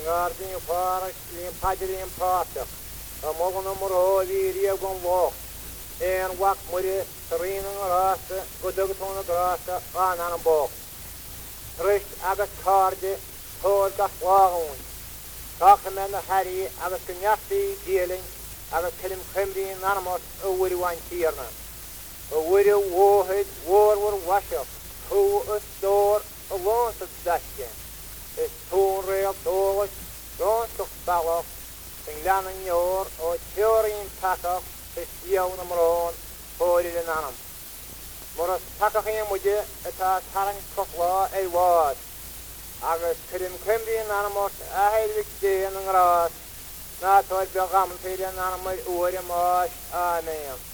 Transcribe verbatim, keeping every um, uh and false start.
Gardin Park, in Padrin Park, a Mogan Moro, Riagon Walk, and Walk Muddy, Serena Rasta, Godogatona Grasta, Anan Bog. Rish Agat Cardi, Torga Wagon, Talkaman Harry, Agat Kanyasi, dealing, Agat Kilim Kremdi, Nanamos, a Woody Wine Tierna. A widow warhead, war will wash up, who a store, a launch of Dashkin. It's two real doors, don't look balloff, and down in your, or cheering pack off, it's young on, hold it in Anam. Moras Takahim with you, it's a talent cocklaw, a word. I was Kidim Kimby and Animals, I had it day in the grass. Not what the Gampede and Animal, William Marsh, Amen.